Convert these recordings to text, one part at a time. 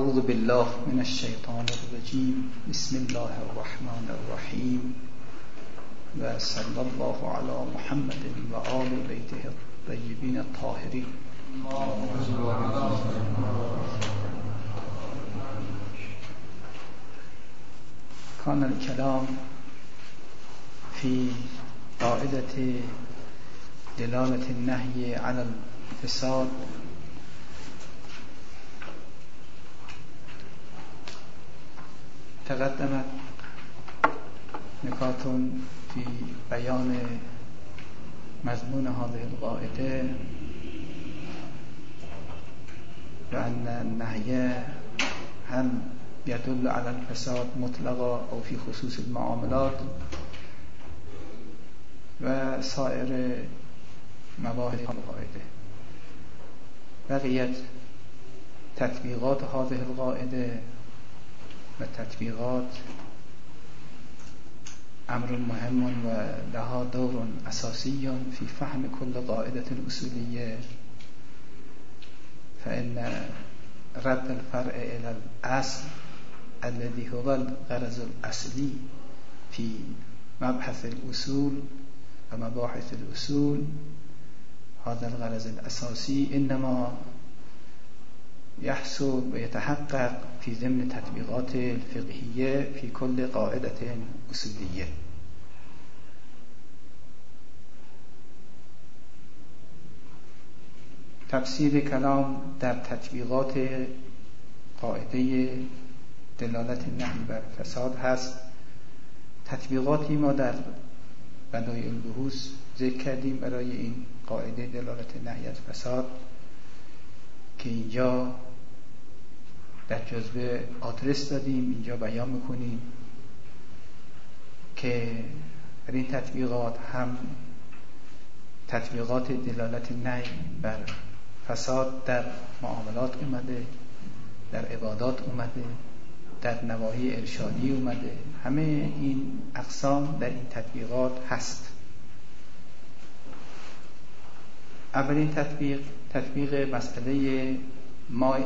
اعوذ بالله من الشیطان الرجیم. بسم الله الرحمن الرحیم و صلی الله علی محمد و آل بیته الطیبین الطاهرین. کان الکلام فی قاعدة دلالة النهی علی الفساد تقدمت نکات فی بیان مضمون هذه القاعده و ان النهی هم يدل على الفساد مطلقا او فی خصوص المعاملات و سایر مباحث القاعده. بقیت تطبیقات هذه القاعده و تطبیقات امر مهم و لها دور اساسی فی فهم كل قاعده اصولیه، فإن رد الفرع الى الاصل الذي هو الغرض الاصلی فی مبحث الاصول و مباحث الاصول، هذا الغرض الاساسی انما يحصل ويتحقق في ضمن تطبيقات الفقهية في كل قاعدة أصولية. تفسیر کلام در تطبیقات قاعده دلالت نهی بر فساد هست. تطبیقاتی ما در بدایع البحوث ذکر کردیم برای این قاعده دلالت نهی از فساد که اینجا در جزوه آدرس دادیم، اینجا بیان میکنیم که در این تطبیقات هم تطبیقات دلالت نهی بر فساد در معاملات اومده، در عبادات اومده، در نواهی ارشادی اومده، همه این اقسام در این تطبیقات هست. اولین تطبیق مسئله ماء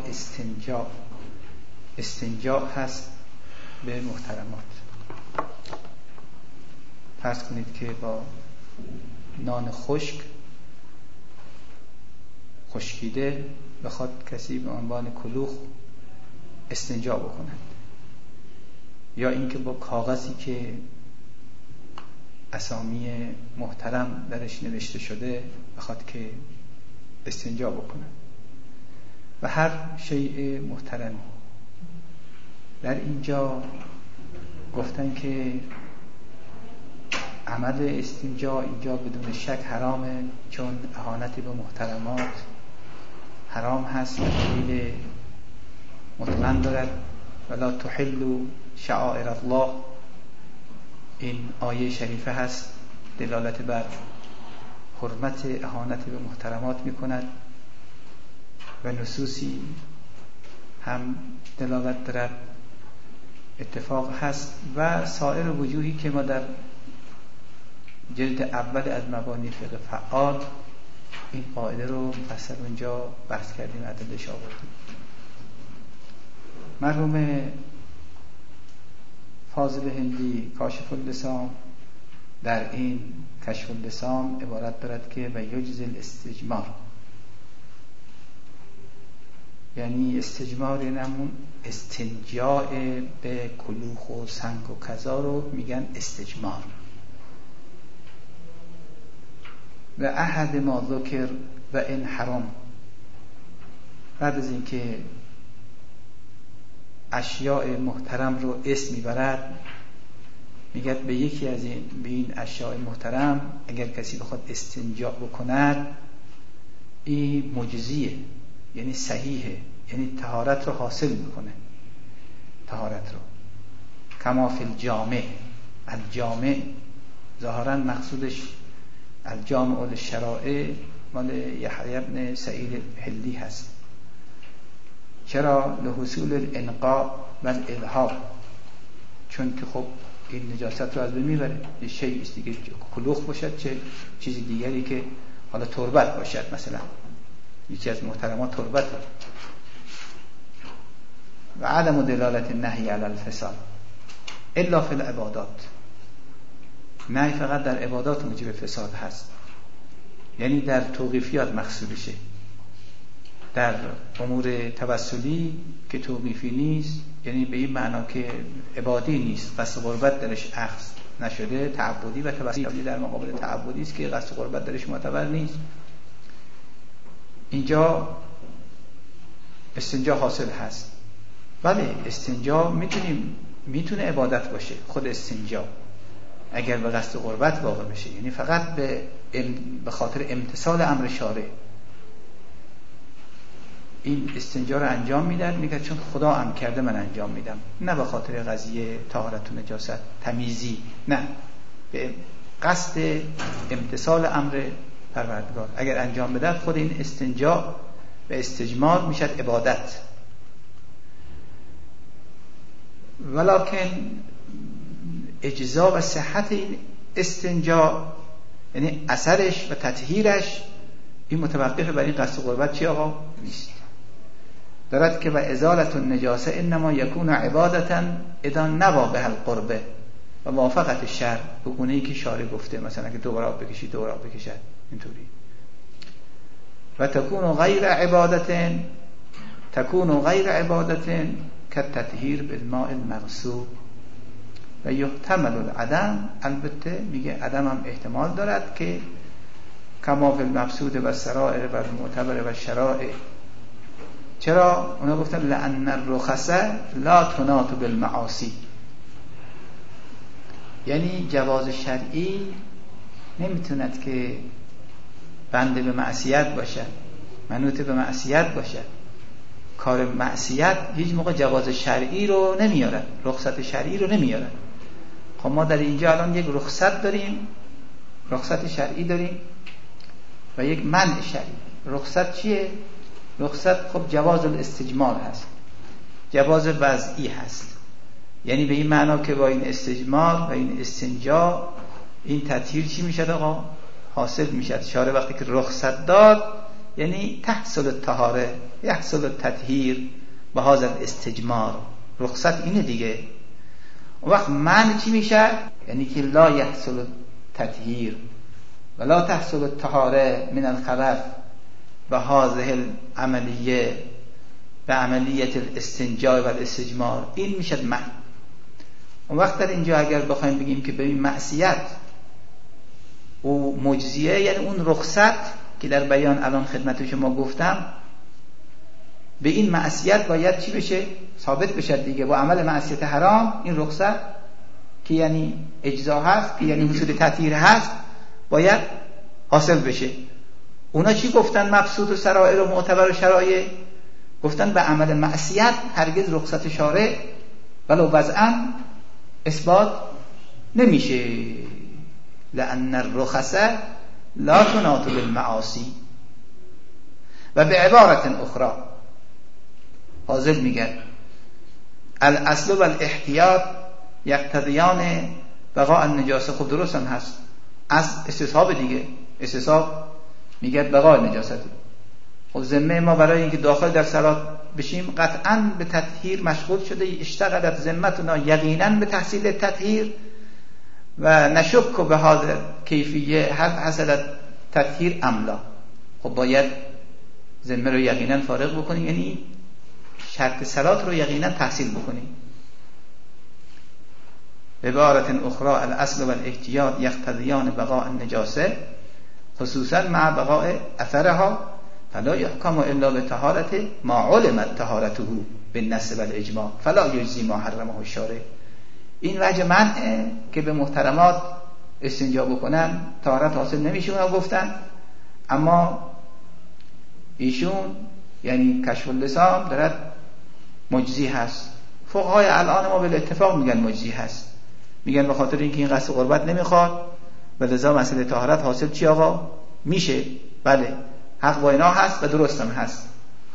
استنجا هست به محترمات. فرض کنید که با نان خشکیده بخواد کسی به عنوان کلوخ استنجا بکند، یا اینکه با کاغذی که اسامی محترم درش نوشته شده بخواد که استنجا بکند و هر شیء محترم. در اینجا گفتن که عمل استنجا اینجا بدون شک حرامه، چون اهانت به محترمات حرام هست و دلیل مطلق دارد. ولا تحلوا شعائر الله، این آیه شریفه هست، دلالت بر حرمت اهانت به محترمات میکند و نصوصی هم دلالت دارد، اتفاق هست و سایر وجوهی که ما در جلد اول از مبانی فقه فعال این قاعده رو مفصل اونجا بحث کردیم، ادله‌اش آوردیم. مرحوم فاضل هندی کاشف اللسان در این کشف اللسان عبارت دارد که و یجزی الاستجمار، یعنی استجمار، یعنی همون استنجاء به کلوخ و سنگ و کذا رو میگن استجمار. و احد ما ذکر و این حرام، بعد از اینکه اشیاء محترم رو اسم میبرد میگه به یکی از این اشیاء محترم اگر کسی بخواد استنجا بکند این مجزیه، یعنی صحیحه، یعنی طهارت رو حاصل میکنه. طهارت رو کما فی الجامع ظاهرا مقصودش الجامع للشرائع مال یحیی بن سعید حلی هست. چرا؟ لحصول الانقاء و الالحاق، چون که خب این نجاست رو از بین میبره. یه شیء است دیگه، کلوخ باشد چه چیزی دیگری که حالا تربت باشد، مثلا یکی از محترمات تربت و عدم دلالت النهی علی الفساد الا فی العبادات. نهی فقط در عبادات موجب فساد هست، یعنی در توقیفیات مقصودشه. در امور توسلی که توقیفی نیست، یعنی به این معنا که عبادی نیست، قصد قربت درش اخذ نشده، تعبدی و توسلی در مقابل تعبدی است که قصد قربت درش معتبر نیست، اینجا استنجا حاصل هست. بله استنجا میتونه عبادت باشه، خود استنجا اگر به قصد قربت واقع بشه، یعنی فقط به خاطر امتثال امر شارع این استنجا رو انجام میگه چون خدا امر کرده من انجام میدم، نه به خاطر قضیه طهارت و نجاست تمیزی، نه، به قصد امتثال امر پروردگار اگر انجام بده خود این استنجا و استجمار میشد عبادت. ولکن اجزا و صحت این استنجا، یعنی اثرش و تطهیرش، این متوقف بر این قصد قربت چی آقا نیست. دارد که و ازالت النجاسه انما یکون عبادتا اذا نوا به القربه و موافقت شرع، به گونه‌ای که شارع گفته، مثلا که دوباره بکشید دوباره بکشد اینطوری. و تکون غیر عبادت کالتطهیر بالماء المغصوب و یحتمل العدم، البته میگه عدم هم احتمال دارد که کما فی المبسوط و السرائر و المعتبر و الشرائع. چرا؟ اونا گفتن لأن الرخص لا تناط بالمعاصی، یعنی جواز شرعی نمیتوند که بنده به معصیت باشد، منوط به معصیت باشد. کار معصیت هیچ موقع جواز شرعی رو نمیارد، رخصت شرعی رو نمیارد. خب ما در اینجا الان یک رخصت داریم، رخصت شرعی داریم و یک منع شرعی. رخصت چیه؟ رخصت خب جواز الاستجمار هست، جواز وضعی هست، یعنی به این معنا که با این استجمار و این استنجا این تطهیر چی میشد آقا؟ حاصل میشد. شارع وقتی که رخصت داد یعنی تحصل الطهاره یحصل التطهیر به هذا الاستجمار، رخصت اینه دیگه. اون وقت منع چی میشه؟ یعنی که لا یحصل التطهیر ولا تحصل الطهاره من الخبث و هذه العملیه و عملیت الاستنجاء و الاستجمار، این میشد منع. اون وقت در اینجا اگر بخوایم بگیم که ببین معصیت و مجزیه، یعنی اون رخصت که در بیان الان خدمت شما گفتم، به این معصیت باید چی بشه؟ ثابت بشه دیگه با عمل معصیت حرام. این رخصت که یعنی اجزا هست، که یعنی حصول تطهیر هست، باید حاصل بشه. اونا چی گفتن؟ مبسوط و سرائر و معتبر و شرایع، گفتن به عمل معصیت هرگز رخصت شارع ولو وضعاً اثبات نمیشه. لأن الرخص لا تناط بالمعاصی. و به عبارت اخرى حاضر میگن الاصل و الاحتیاط یقتضیان بقاء النجاسه. خب درست هم هست، از استصحاب دیگه، استصحاب میگه بقاء النجاسه. خب ذمه ما برای اینکه داخل در صلات بشیم قطعاً به تطهیر مشغول شده، اشتغلت ذمتنا یقینا به تحصیل تطهیر و نشک به هذا کیفیه هل حصلت تطهیر املا. خب باید ذمه رو یقینا فارغ بکنیم، یعنی شرط صلات رو یقینا تحصیل بکنیم. به عبارت اخرى الاصل و الاحتیاط یقتضیان بقاء النجاسه خصوصا مع بقاء اثرها فلا يحكم الا بطهارت ما علمت طهارته بالنص والاجماع فلا یجزی ما حرمه الشارع. این وجه منعه که به محترمات استنجا بکنن طهارت حاصل نمیشه اونا گفتن، اما ایشون یعنی کشف اللسان دارد مجزی هست. فقهای الان ما به اتفاق میگن مجزی هست، میگن به خاطر اینکه این قصد قربت نمیخواد و لذا مسئله طهارت حاصل چی آقا میشه. بله حق با اینا هست و درست هم هست.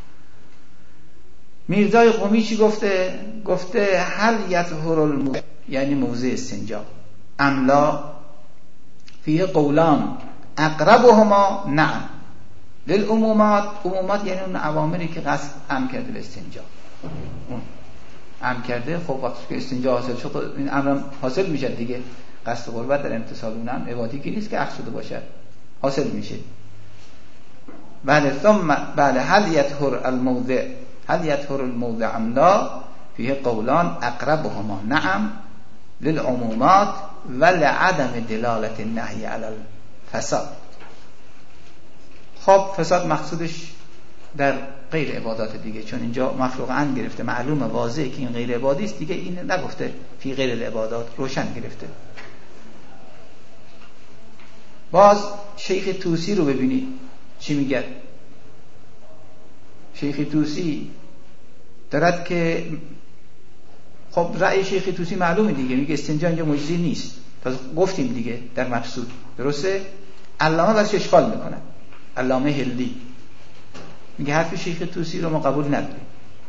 میرزای قمی چی گفته؟ گفته هل یطهر الموضع، یعنی موضع استنجا، املا فیه قولان اقربهما نعم للعمومات. عمومات یعنی اون عوامری که قصد هم کرده به استنجا، امر کرده، خب وقتی که استنجا حاصل شد این امر حاصل میشه دیگه. قصد قربت در امتصال اون هم عبادی که نیست که عقد شده باشد، حاصل میشه. بله هل یطهر الموضع ام لا فیه قولان اقربهما نعم للعمومات و لعدم دلالت النهی علی الفساد. خب فساد مقصودش در غیر عبادات دیگه، چون اینجا مخلوقاً گرفته، معلومه واضحه که این غیر عبادی است دیگه، این نگفته فی غیر العبادات، روشن گرفته. باز شیخ طوسی رو ببینید چی میگه. شیخ طوسی دارد که خب رأی شیخ طوسی معلومه دیگه، میگه استنجا اینجا مجزی نیست، تا گفتیم دیگه در مقصود، درسته؟ علامه بس اشکال میکنه، علامه هلی میگه حرف شیخ طوسی رو ما قبول نداریم.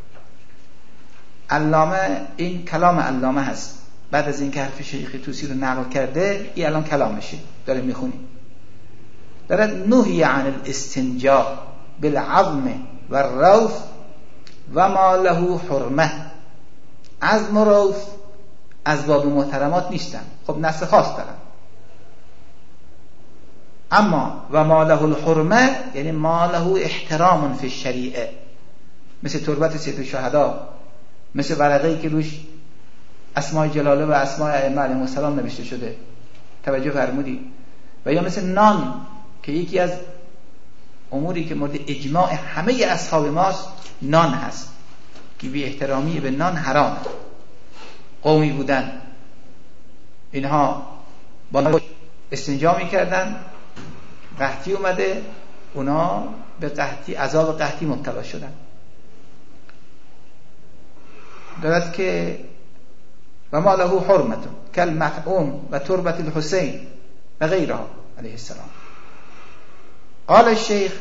علامه این کلام علامه هست، بعد از اینکه حرف شیخ طوسی رو نقل کرده این الان کلامشه داره میخونیم. داره نهی عن الاستنجاء بالعظم و الروث و ما له حرمه. عظم و روث اسباب محترمات نیستن، خب نص خاص دارن. اما و ما له الحرمه یعنی ما له احترام فی الشریعه، مثل تربت سید الشهدا، مثل ورقه‌ای که روش اسماء جلاله و اسماء ائمه علیهم السلام نوشته شده، توجه فرمودید؟ و یا مثل نان که یکی از اموری که مورد اجماع همه اصحاب ماست نان هست که بی احترامی به نان حرام. قومی بودن اینها با استنجا میکردن، قحطی اومده، اونا به قحطی، عذاب قحطی مبتلا شدن. دارد که و ما له حرمت کالمطعوم و تربت الحسین و غیرها علیه السلام. قال الشیخ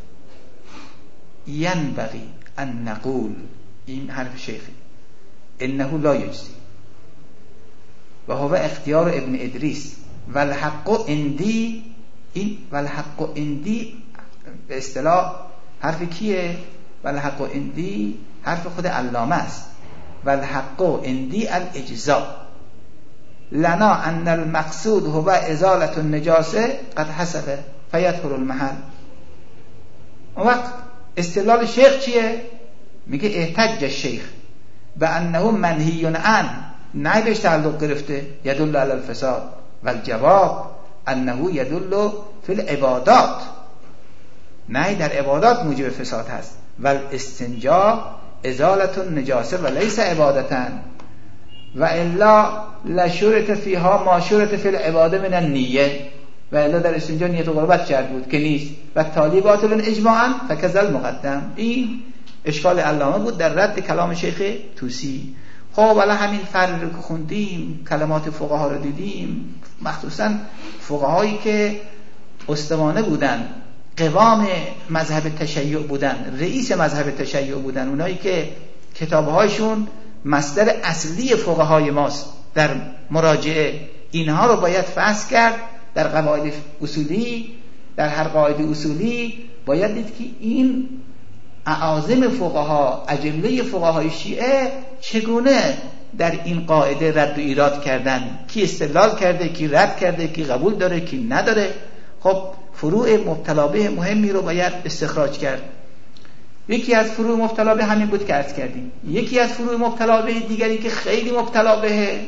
ینبغی ان نقول، این حرف شیخی، انه لا یجزی و هو اختیار ابن ادریس و الحق عندی. این و الحق عندی به اصطلاح حرف کیه؟ و الحق عندی حرف خود علامه است. و الحق عندی الاجزاء لنا ان المقصود هو ازالة النجاسه قد حصل فیطهر المحل. اون وقت استدلال شیخ چیه؟ میگه احتج الشیخ بانه منهی عن، نه بهش تعلق گرفته، یدل علی الفساد و الجواب انه یدل فی العبادات، نه در عبادات موجب فساد هست. و الاستنجاء ازالة النجاسه و لیس عبادتا و الا لشرط فیها ما شرط فی العباده من النیه، و الا در استنجا نیت قربت شرط بود که نیست. و تالی باطل اجماعا فکذل مقدم. این اشکال علامه بود در رد کلام شیخ طوسی. خب الان همین فرق رو که خوندیم، کلمات فقها رو دیدیم، مخصوصا فقهایی که استوانه بودن، قوام مذهب تشیع بودن، رئیس مذهب تشیع بودن، اونایی که کتابهایشون مصدر اصلی فقهای ماست در مراجعه، اینها رو باید فحص کرد در قواعد اصولی. در هر قاعده اصولی باید دید که این اعاظم فقها، اجله فقهای شیعه چگونه در این قاعده رد و ایراد کردن، کی استدلال کرده، کی رد کرده، کی قبول داره، کی نداره. خب فروع مبتلا به مهمی رو باید استخراج کرد. یکی از فروع مبتلا به همین بود که عرض کردیم. یکی از فروع مبتلا به دیگری که خیلی مبتلا به،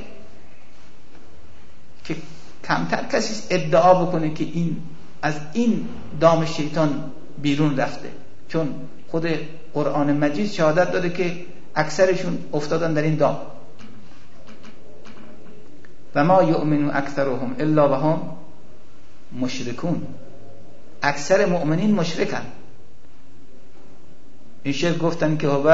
که کمتر کسی ادعا بکنه که این از این دام شیطان بیرون رفته، چون خود قرآن مجید شهادت داده که اکثرشون افتادن در این دام. و ما یؤمن اکثرهم الا وهم مشرکون. اکثر مؤمنین مشرکن. این شرک گفتن که هو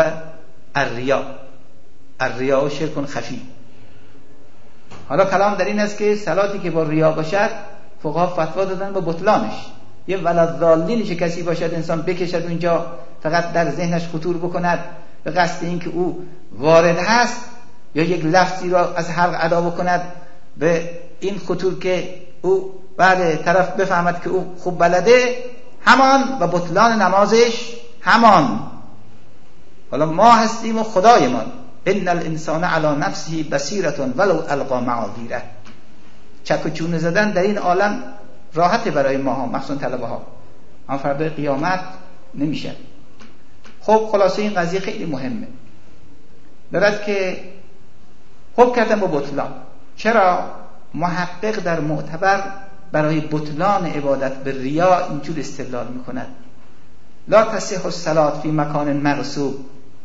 الریا و شرک خفی. حالا کلام در این است که صلاتی که با ریا باشد فقها فتوا دادن به بطلانش. یه ولضالین که کسی باشد انسان بکشد اونجا فقط در ذهنش خطور بکند به قصد این که او وارد هست، یا یک لفظی را از حلق ادا بکند به این خطور که او بعد طرف بفهمد که او خوب بلده، همان و بطلان نمازش همان. حالا ما هستیم و خدایمان، ان الانسان علی نفسه بصیرة ولو القی معاذیره. چک و چونه زدن در این عالم راحته برای ماها، مخصوصا طلبه ها، اما فردای قیامت نمیشه. خب خلاصه این قضیه خیلی مهمه، دارد که حکم کردن با بطلان. چرا؟ محقق در معتبر برای بطلان عبادت به ریا اینجور استدلال میکند: لا تصح الصلاة فی مکان مغصوب.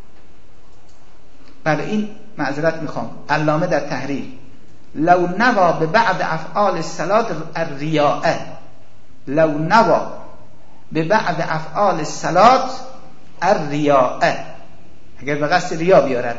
بله این معذرت میخوام، علامه در تحریر: لو نوا به بعد افعال الصلاة الریاء، لو نوا به بعد افعال الصلاة الریاء، اگر به قصد ریا بیارد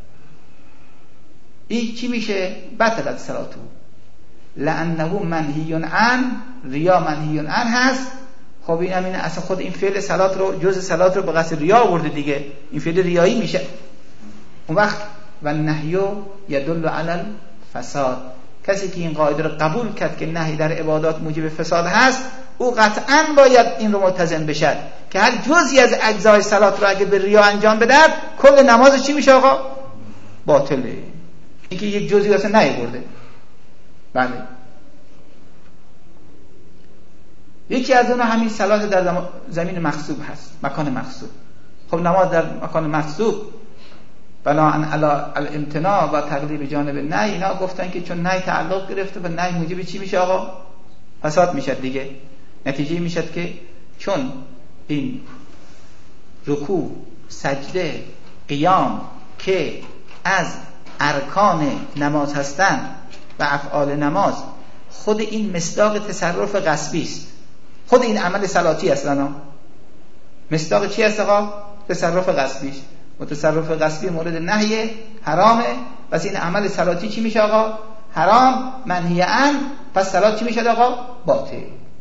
این چی میشه؟ بطلت صلاتو، لانه منهی عن، ریا منهی عن هست. خب این همین اصلا خود این فعل صلات رو، جز صلات رو به قصد ریا آورده دیگه، این فعل ریایی میشه. اون وقت و نهی یدل علی الفساد، کسی که این قاعده رو قبول کرد که نهی در عبادات موجب فساد هست، او قطعاً باید این رو ملتزم بشه که هر جزئی از اجزای صلات رو اگه به ریا انجام بده کل نماز چی میشه آقا؟ باطله. اینکه یک جزئی اصلا نیاورده. بله یکی از اون همین صلات در زمین مغصوب هست، مکان مغصوب. خب نماز در مکان مغصوب بناء علی الامتناع و تقلیب جانب نهی، اینا گفتن که چون نهی تعلق گرفته و نهی موجب چی میشه آقا؟ فساد میشه دیگه. نتیجه میشه که چون این رکوع، سجده، قیام که از ارکان نماز هستن و افعال نماز، خود این مصداق تصرف قصبی است. خود این عمل صلاتی اصلا مصداق چی است آقا؟ تصرف قصبی است. و تصرف قصبی مورد نهی حرامه، پس این عمل صلاتی چی میشه آقا؟ حرام، منهی عن، پس صلات چی میشه آقا؟ باطل.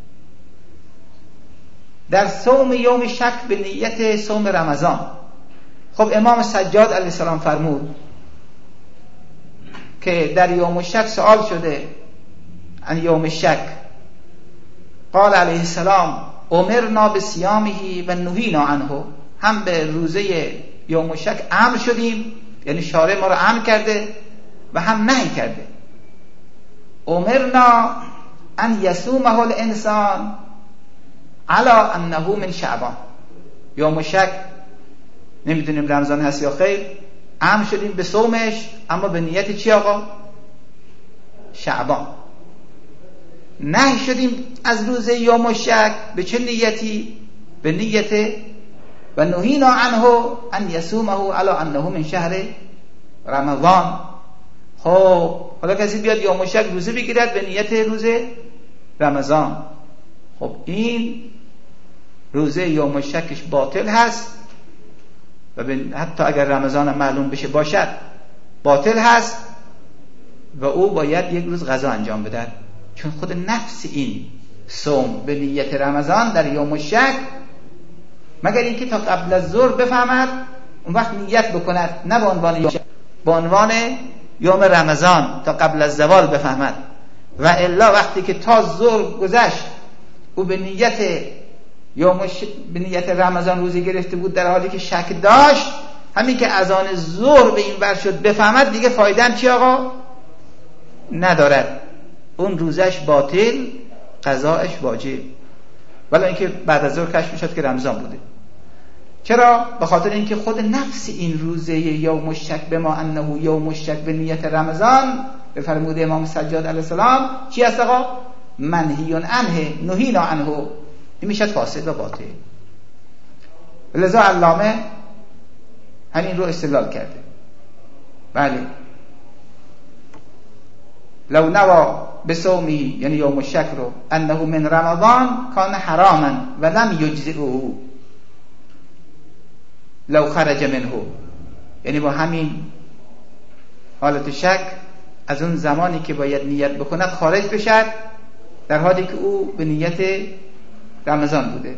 در صوم یوم شک به نیت صوم رمضان، خب امام سجاد علیه السلام فرمود که در یوم شک سوال شده عن یوم شک، قال علیه السلام امرنا بصیامه و نهینا عنه، هم به روزه یوم شک امر شدیم، یعنی شارع ما رو امر کرده و هم نهی کرده. امرنا ان یصومه الانسان علی انه من شعبان، یوم شک نمیدونیم رمضان هست یا خیر، امر شدیم به صومش اما به نیت چی آقا؟ شعبان. نهی شدیم از روز یوم شک به چه نیتی؟ به نیت و نهینا عنه ان یصومه علی انه من شهر رمضان. خب حالا کسی بیاد یوم شک روزه بگیرد به نیت روز رمضان، خب این روزه یوم شکش باطل هست و حتی اگر رمضان معلوم بشه باشد باطل هست و او باید یک روز قضا انجام بده، چون خود نفس این صوم به نیت رمضان در یوم شک، مگر اینکه تا قبل از ظهر بفهمد اون وقت نیت بکند، نه به عنوان یوم شک، به عنوان یوم رمضان تا قبل از زوال بفهمد، و الا وقتی که تا ظهر گذشت او به نیت به نیت رمضان روزه گرفته بود در حالی که شک داشت، همین که اذان ظهر به این ور شد بفهمد دیگه فایده هم چی آقا؟ ندارد، اون روزش باطل، قضاش واجب، ولی اینکه بعد از ظهر کشف میشد که رمضان بوده. چرا؟ به خاطر اینکه خود نفس این روزه یوم شک به ما انه یوم شک به نیت رمضان به فرمود امام سجاد علیه السلام چی است آقا؟ منهی عنه، نهینا عنه، این میشد فاسد و باطل. لذا علامه همین رو استدلال کرده. بله لو نوا بصومه، یعنی یوم شک رو، انه من رمضان کان حراما و لم یجزئه لو خرج منه، یعنی با همین حالت شک از اون زمانی که باید نیت بکند خارج بشد در حالی که او به نیت رمضان بوده.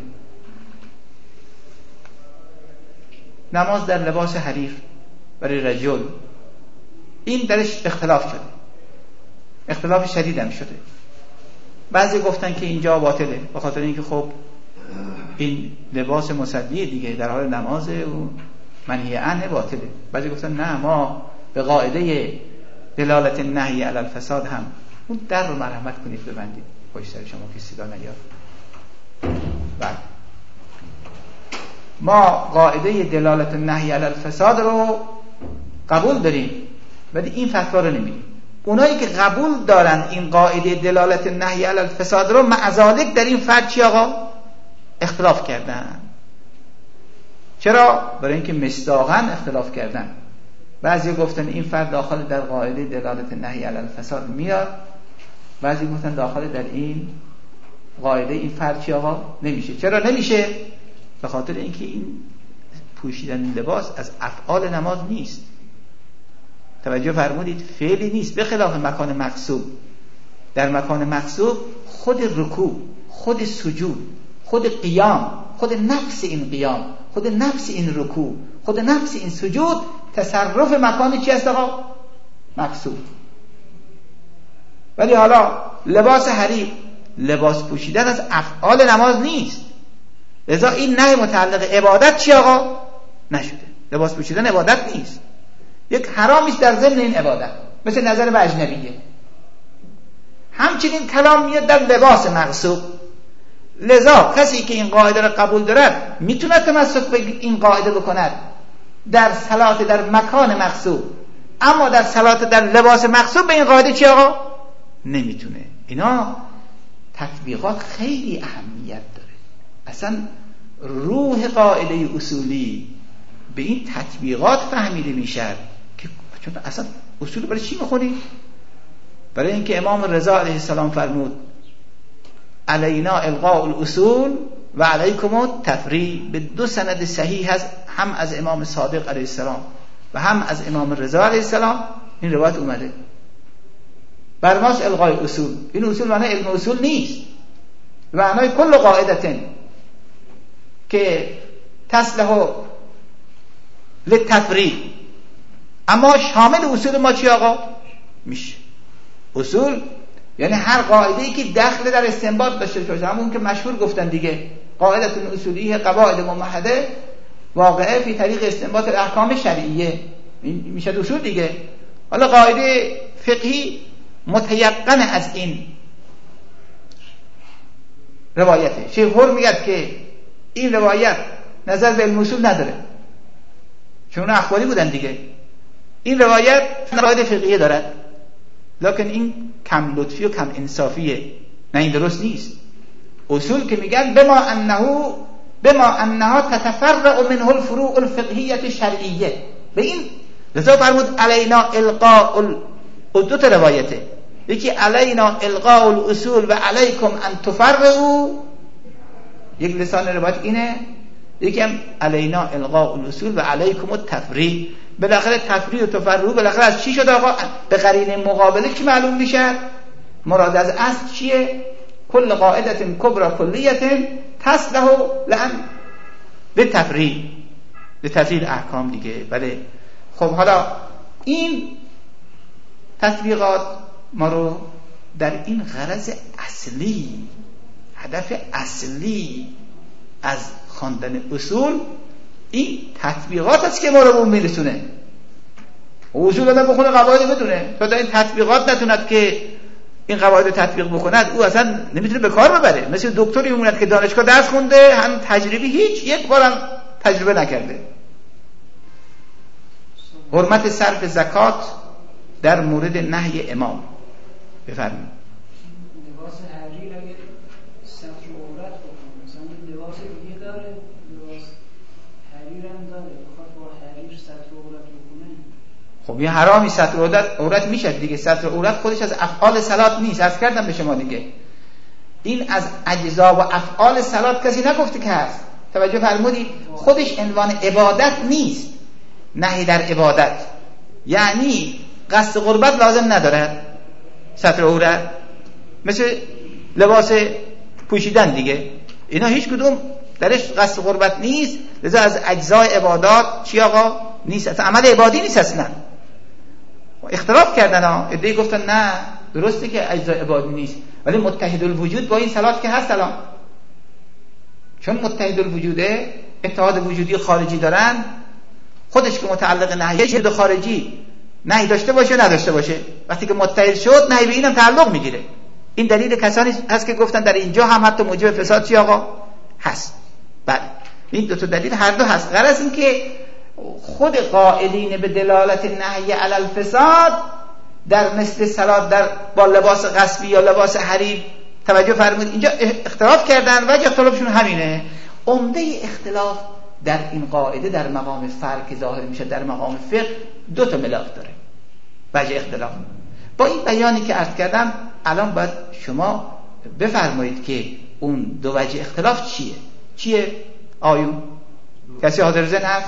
نماز در لباس حریر برای رجل، این درش اختلاف شده، اختلاف شدید هم شده. بعضی گفتن که اینجا باطله به خاطر اینکه خب این لباس مصلی دیگه در حال نمازه و منهی عنه باطله. بعضی گفتن نه، ما به قاعده دلالت نهی علی الفساد هم اون در رو مرحمت کنید ببندید پشت سر شما که صدا نیاد. بعد ما قاعده دلالت نهی علی الفساد رو قبول داریم ولی این فتوا رو نمیدیم. اونایی که قبول دارن این قاعده دلالت نهی علی الفساد رو معذالک در این فرد چی آقا؟ اختلاف کردن. چرا؟ برای اینکه مصداقاً اختلاف کردن. بعضی گفتن این فرد داخل در قاعده دلالت نهی علی الفساد میاد، بعضی گفتن داخل در این قاعده این فرد چی آقا؟ نمیشه. چرا نمیشه؟ به خاطر اینکه این پوشیدن لباس از افعال نماز نیست. توجه فرمودید؟ فعلی نیست، به خلاف مکان مقصود. در مکان مقصود خود رکوع، خود سجود، خود قیام، خود نفس این قیام، خود نفس این رکوع، خود نفس این سجود تصرف مکان چی است آقا؟ مقصود. ولی حالا لباس حریر، لباس پوشیدن از افعال نماز نیست، لذا این نهی متعلق عبادت چی آقا؟ نشده. لباس پوشیدن عبادت نیست، یک حرامیست در ضمن این عبادت، مثل نظر به اجنبیه. همچنین کلام میاد در لباس مقصود. لذا کسی که این قاعده را قبول دارد میتونه تمسک به این قاعده بکند در صلات در مکان مقصود، اما در صلات در لباس مقصود به این قاعده چی آقا؟ نمیتونه. اینا تطبیقات خیلی اهمیت داره. اصلا روح قاعده اصولی به این تطبیقات فهمیده میشه که چون اصلا اصول برای چی میخونی؟ برای اینکه امام رضا علیه السلام فرمود علینا القاء الاصول و علیکم التفریع. به دو سند صحیح هست، هم از امام صادق علیه السلام و هم از امام رضا علیه السلام این روایت اومده. بر ماش القاء اصول، این اصول معنی علم اصول نیست، معنی کل قاعدتن که تصلح للتفریع، اما شامل اصول ما چی آقا میشه؟ اصول یعنی هر قاعده‌ای که دخل در استنباط داشته باشه، همون که مشهور گفتن دیگه، قاعده اصولیه قواعد ممهده واقعه فی طریق استنباط الاحکام شرعیه، این میشه اصول دیگه. حالا قاعده فقهی متیقن از این روایته. شیخ هر میگه که این روایت نظر به علم اصول نداره، چون اخباری بودن دیگه. این روایت قاعده فقهیه دارد، لکن این کم لطفی و کم انصافیه. نه، این درست نیست. اصول که میگن بما انها تتفرع منه الفروع الفقهیه شرعیه، به این لذا فرمود علینا القاء دو تا روایته، یکی علینا القاء الاصول و علیکم ان تفرعوا، یک لسان روایت اینه، یکی هم علینا القاء الاصول و علیکم التفریع. بالاخره تفریع و تفرع بالاخره از چی شد آقا؟ به قرینه مقابله چی معلوم میشه؟ مراد از اصل چیه؟ کل قاعده کبرى کلیه تصلح لان بالتفریع، لتفریع احکام دیگه. بله. خب حالا این تطبیقات ما رو در این غرض اصلی، هدف اصلی از خواندن اصول این تطبیقات است که ما رو میرسونه. اصول آدم بخونه قواعد بدونه، تا این تطبیقات نتوند که این قواعد تطبیق بکند او اصلا نمیتونه به کار ببره. مثل دکتری میموند که دانشگاه درس خونده، هم تجربی هیچ یک بارم تجربه نکرده. حرمت صرف زکات در مورد نهی امام. بفرمایید. لباس حریر اگه ستر عورت بکنه، مثلا لباس دیگه داره، لباس حریر هم داره، بخواد با حریر ستر عورت بکنه، خب این حرامی ستر عورت میشه دیگه. ستر عورت خودش از افعال صلات نیست، عرض کردم به شما دیگه. این از اجزا و افعال صلات کسی نگفته که هست. توجه فرمودید؟ خودش عنوان عبادت نیست. نهی در عبادت یعنی قصد قربت لازم نداره ستر عورت، مثل لباس پوشیدن دیگه، اینا هیچ کدوم درش قصد قربت نیست. لذا از اجزای عبادات چی آقا؟ نیست، اصلا عمل عبادی نیست اصلا. اختلاف کردن ها، ادعی گفتن نه درسته که اجزای عبادی نیست، ولی متحد الوجود با این صلات که هست الان، چون متحد الوجوده، اتحاد وجودی خارجی دارن، خودش که متعلق نهی شد خارجی نهی داشته باشه نداشته باشه، وقتی که متحد شد نهی به اینم تعلق میگیره. این دلیل کسانی هست که گفتن در اینجا هم حتی موجب فساد چی آقا هست. بله این دو تا دلیل هر دو هست. غرض این که خود قائلین به دلالت نهی علی الفساد در مثل صلات در با لباس غصبی یا لباس حریر، توجه فرمودید اینجا اختلاف کردن، وجه اختلافشون همینه. عمده اختلاف در این قاعده در مقام فرق که ظاهر میشه در مقام فقه دو تا ملاک داره وجه اختلاف. با این بیانی که عرض کردم الان باید شما بفرمایید که اون دو وجه اختلاف چیه؟ آیون کسی حاضر ذهن هست؟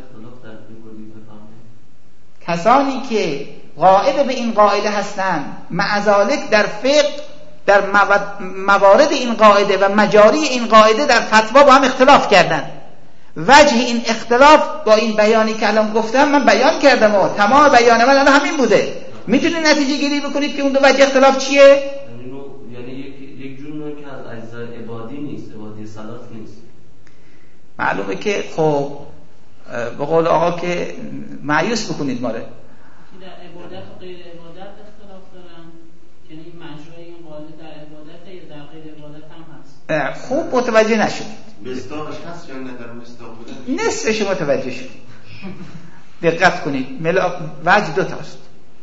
کسانی که قائل به این قاعده هستند معذالک در فقه در موارد این قاعده و مجاری این قاعده در فتوا با هم اختلاف کردن. وجه این اختلاف با این بیانی که الان گفتم من بیان کردم و تمام بیان من الان همین بوده. میتونید نتیجه گیری بکنید که اون دو وجه اختلاف چیه؟ یعنی یک جور نوع که از اجزای عبادی نیست، عبادی صلات نیست. معلومه که خب به قول آقا که مایوس بکنید ماره در عبادت و غیر عبادت اختلاف دارن، یعنی مجرای این قاعده در عبادت یا در غیر عبادت هم هست. خوب متوجه نشدید. مصداقش هست یا نه در مصداق بودن؟ نصفش متوجه شدید. دقت کنید. وجه دو تاست.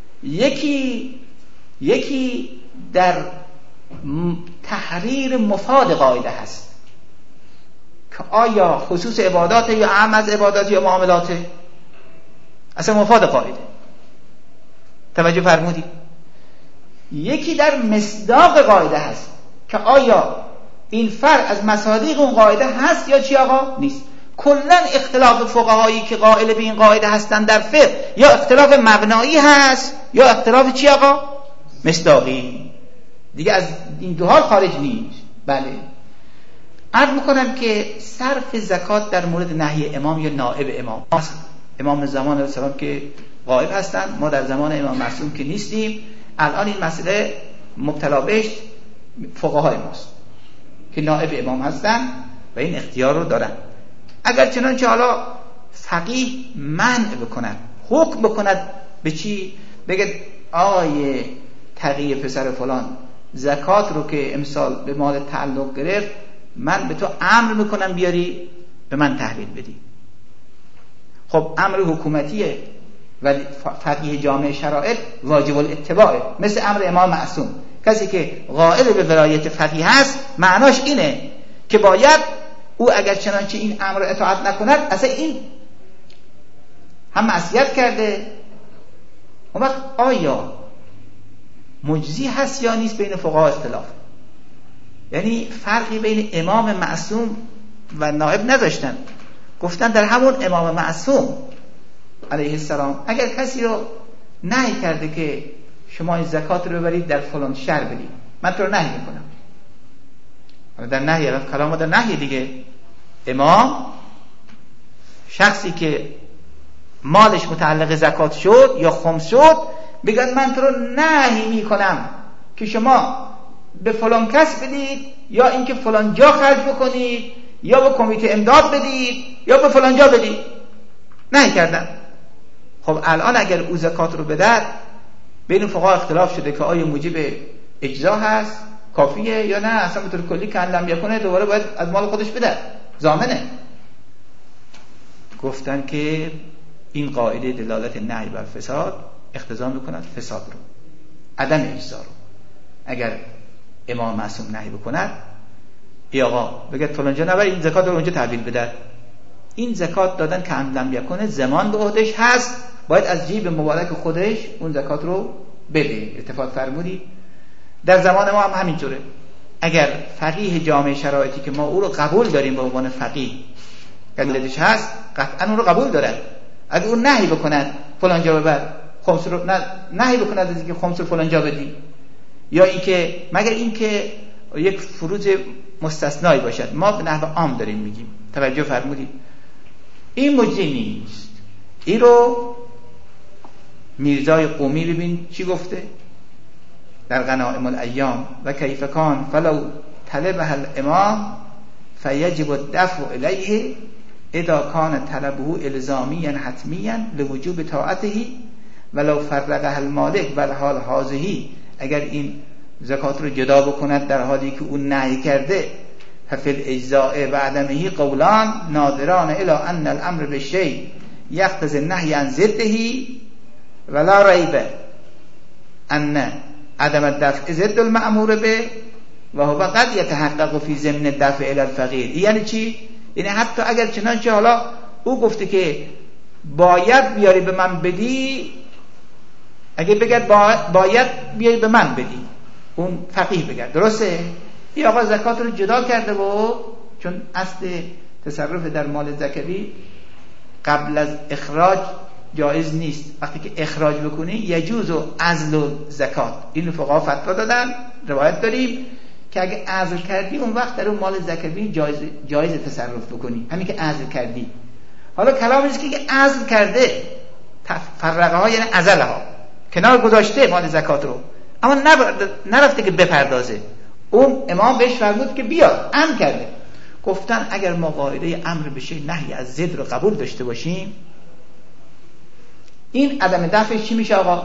یکی در تحریر مفاد قاعده هست که آیا خصوص عبادات یا عام از عبادات یا معاملات، اصلا مفاد قاعده. توجه فرمودید. یکی در مصداق قاعده هست که آیا این فرع از مصادیق اون قاعده هست یا چی آقا؟ نیست. کلا اختلاف فقهایی که قائل به این قاعده هستن در فقه یا اختلاف مبنایی هست یا اختلاف چی آقا؟ مصداقی. دیگه از این دو حال خارج نیست. بله عرض میکنم که صرف زکات در مورد نهی امام یا نائب امام زمان علیه السلام که غایب هستن، ما در زمان امام معصوم که نیستیم. الان این مسئله مبتلا بهش فقهای ماست که نائب امام هستن و این اختیار رو دارن. اگر چنانچه حالا فقیه منع بکند، حکم بکند به چی؟ بگه آیه تقی پسر فلان زکات رو که امسال به مال تعلق گرفت، من به تو امر میکنم بیاری به من تحویل بدی. خب امر حکومتیه ولی فقیه جامع شرائع واجب الاتباعه، مثل امر امام معصوم. کسی که قائل به ولایت فقیه هست معناش اینه که باید او اگر چنانچه این امر اطاعت نکند اصلا این هم معصیت کرده. اون وقت آیا مجزی هست یا نیست بین فقها اختلاف. یعنی فرقی بین امام معصوم و نائب نذاشتن، گفتن در همون امام معصوم علیه السلام اگر کسی رو نهی کرده که شما این زکات رو ببرید در فلان شهر بدید، من تو رو نهی میکنم. در نهی کلام در نهی دیگه. امام شخصی که مالش متعلق زکات شد یا خمس شد بگن من تو رو نهی میکنم که شما به فلان کس بدید یا اینکه فلان جا خرج بکنید یا به کمیته امداد بدید یا به فلان جا بدید. نهی کردن. خب الان اگر او زکات رو بدهد بین فقها اختلاف شده که آیا موجب اجزا هست کافیه یا نه اصلا به طور کلی که لم یکنه دوباره باید از مال خودش بده، ضامنه. گفتن که این قاعده دلالت نهی بر فساد اقتضا میکند فساد رو، عدم اجزا رو. اگر امام معصوم نهی بکند ای آقا بگید فلان جا نبر این زکات رو اونجا تحویل بده، این زکات دادن که لم یکنه زمان به عهدش هست، باید از جیب مبارک خودش اون زکات رو بده. اتفاق فرمودی در زمان ما هم همینطوره. اگر فقیه جامع شرایطی که ما او رو قبول داریم به عنوان فقیه قلدش هست قطعا اون رو قبول دارن، اگر اون نهی بکنن فلان جا ببر خمس رو نهی بکنن از اینکه خمس رو فلان جا بدی، یا اینکه مگر اینکه یک فروض مستثنایی باشد، ما به نحو عام داریم میگیم. توجه فرمودید این مجزی نیست. این رو میرزای قومی ببین چی گفته در غنائم الایام و کیف کان فلو طلبها الامام فیجب الدفع الیه اذا کان طلبه الزامیا حتمیا لوجوب طاعته ولو فرقه المالک والحال هذه، اگر این زکات رو جدا بکند در حالی که اون نهی کرده، ففی الاجزاء و عدمه قولان نادران الی ان الامر بالشیء یقتضی النهی عن ضده ولا ریب ان عدم الدفع ضد المأمور به و هو قد یتحقق فی ضمن الدفع الی الفقیر. یعنی چی؟ یعنی حتی اگر چنانچه حالا او گفته که باید بیاری به من بدی، اگه بگرد باید بیاری به من بدی، اون فقیه بگرد، درسته؟ این آقا زکات رو جدا کرده و چون اصل تصرف در مال زکوی قبل از اخراج جایز نیست، وقتی که اخراج بکنی یجوز و عزل و زکات. این فقها فتوا دادن، روایت داریم که اگه عزل کردی اون وقت در اون مال زکوی جایز تصرف بکنی، همین که عزل کردی. حالا کلام نیست که عزل کرده، فرقه ها یعنی عزله ها، کنار گذاشته مال زکات رو، اما نرفته که بپردازه. اون امام بهش فرمود که بیار، امر کرده. گفتن اگر ما قاعده امر بشه نهی از ضد رو قبول داشته باشیم، این عدم دفعش چی میشه آقا؟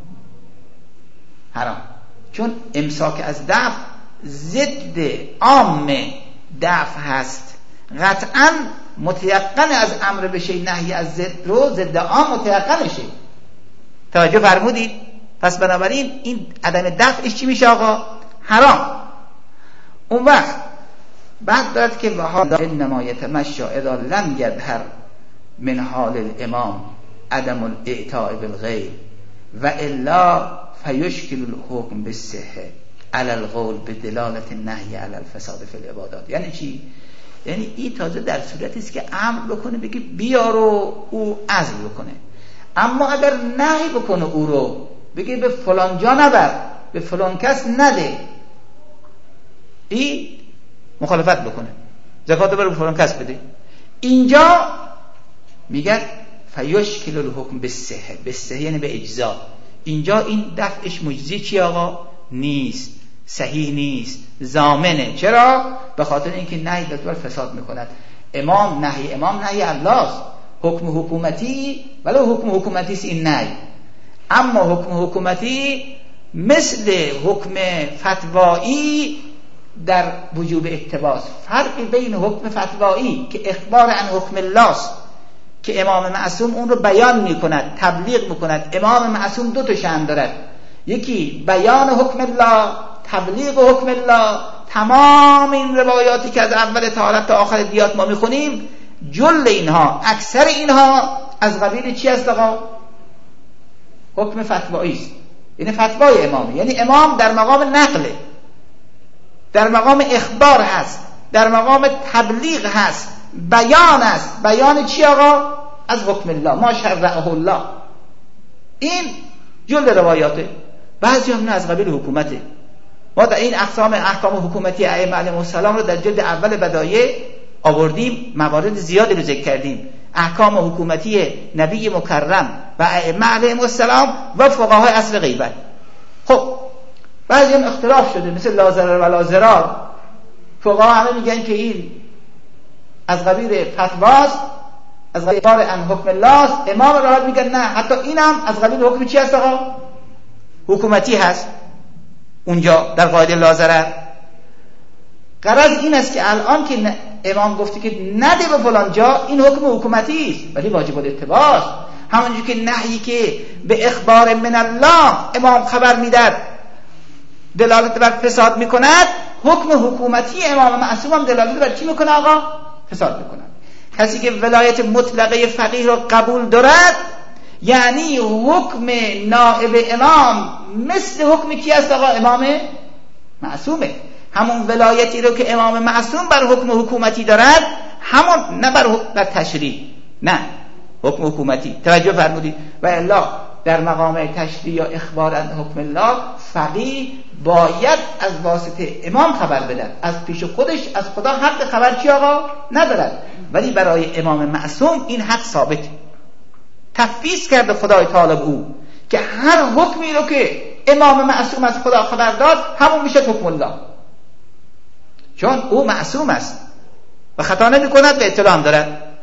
حرام. چون امساک از دفع ضد عام دفع هست، قطعا متیقن از امر بشه نهی از ضد رو ضد عام متیقنشه. توجه فرمودید؟ پس بنابراین این عدم دفعش چی میشه آقا؟ حرام. اون وقت بعد دارد که وحالا انما یتمشى اذا لم یظهر من حال الامام عدم الاعطاء بالغیر و الا فیشکل الحکم بالصحه علی القول بدلالت النهی علی الفساد فی العبادات. یعنی چی؟ یعنی این تازه در صورتی است که امر بکنه بگی بیار و او عزل بکنه، اما اگر نهی بکنه او رو بگی به فلان جا نبر، به فلان کس نده، این مخالفت بکنه، زکات رو به فلان کس بده، اینجا میگن فیشکل الحکم بالصحه. بالصحه یعنی به اجزا. اینجا این دفعش مجزی چی آقا؟ نیست، صحیح نیست، ضامنه. چرا؟ به خاطر اینکه نهی دستور فساد میکند. امام نهی الله است، حکم حکومتی ولو حکم حکومتی است این نهی، اما حکم حکومتی مثل حکم فتوایی در وجوب اقتباس. فرق بین حکم فتوایی که اخبار عن حکم الله است که امام معصوم اون رو بیان میکند، تبلیغ میکند. امام معصوم دو تا شأن دارد، یکی بیان حکم الله، تبلیغ حکم الله. تمام این روایاتی که از اول طهارت تا آخر دیات ما میخونیم، جل اینها، اکثر اینها از قبیل چی است آقا؟ حکم فتوایی است. یعنی فتوای امام، یعنی امام در مقام نقله، در مقام اخبار هست، در مقام تبلیغ هست، بیان است. بیان چی آقا؟ از حکم الله، ما شرعه الله. این جل روایاته. بعضی هم نه، از قبیل حکومته. ما در این احکام حکومتی ائمه علیهم السلام رو در جلد اول بدایع آوردیم، موارد زیادی رو ذکر کردیم. احکام حکومتی نبی مکرم و ائمه علیهم السلام و فقهای اصل غیبت. خب بعضی هم اختلاف شده، مثل لا ضرر ولا ضرار. فقها همه میگن که این از قبیل فتواست، از قبیل عن حکم الله است. امام راحت میگن نه، حتی اینم از قبیل حکم چی هست آقا؟ حکومتی هست. اونجا در قاعده لا ضرر. غرض این است که الان که امام گفته که نده به فلان جا، این حکم حکومتی است ولی واجب الاتباع است. همونجور که نهی که به اخبار من الله امام خبر میداد دلالت بر فساد میکند، حکم حکومتی امام معصوم هم دلالت بر چی میکنه آقا؟ فساد میکنه. کسی که ولایت مطلقه فقیه رو قبول دارد، یعنی حکم نائب امام مثل حکم کی است آقا؟ امام معصومه. همون ولایتی رو که امام معصوم بر حکم حکومتی دارد، همون نه بر تشریع، نه حکم حکومتی. توجه فرمودید؟ و الا در مقام تشریع یا اخبار عن حکم الله، فقیه باید از واسطه امام خبر بدهد، از پیش خودش از خدا حق خبر چی آقا؟ ندارد. ولی برای امام معصوم این حق ثابته. تفویض کرده خدای تعالی او که هر حکمی رو که امام معصوم از خدا خبر داد، همون میشه حکم الله، چون او معصوم است و خطا نمی کند و اطلاع هم دارد.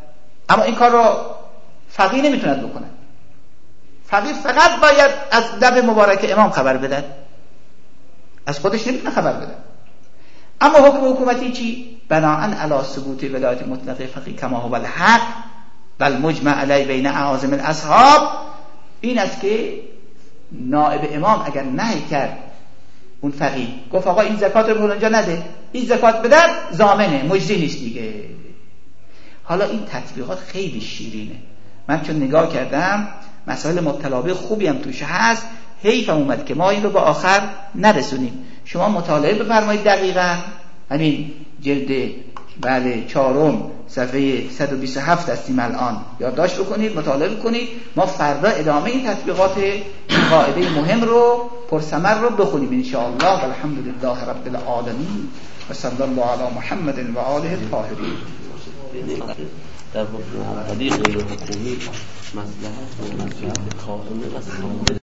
اما این کار رو فقیه نمیتوند بکنه. فقیه فقط باید از لب مبارک امام خبر بده، از خودش نمیتونه خبر بده. اما حکم حکومتی چی؟ بناءً علی ثبوت ولایت مطلقه فقیه کما هو الحق و المجمع علی بین اعاظم الاصحاب، این است که نائب امام اگر نهی کرد، اون فقیه گفت آقا این زکات رو اونجا نده، این زکات بده، ضامنه، مجزی نیست دیگه. حالا این تطبیقات خیلی شیرینه، من چون نگاه کردم مسائل مبتلابه خوبی هم توش هست، حیفم اومد که ما این رو به آخر نرسونیم. شما مطالعه بفرمایید دقیقاً، همین جلد 4 صفحه 127 هستیم الان، یادداشت بکنید، مطالعه کنید. ما فردا ادامه این تطبیقات قاعده مهم رو پرثمر رو بخونیم ان شاء الله. والحمدلله رب العالمین و صلی الله علی محمد و آله الطاهرین. در حکم غیر حکومی مصلحت و مصلحت قائمه و